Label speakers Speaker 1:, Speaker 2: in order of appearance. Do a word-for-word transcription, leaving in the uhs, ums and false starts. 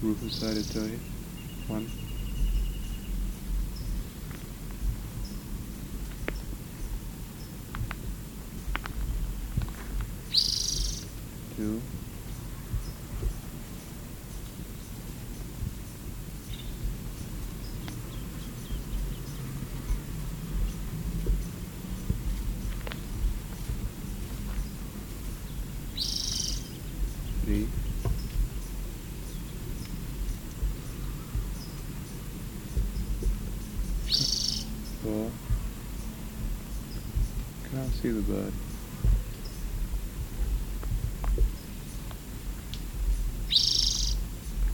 Speaker 1: Rufus decided to tell you. One. Two. Three. Four. Can't see the bird.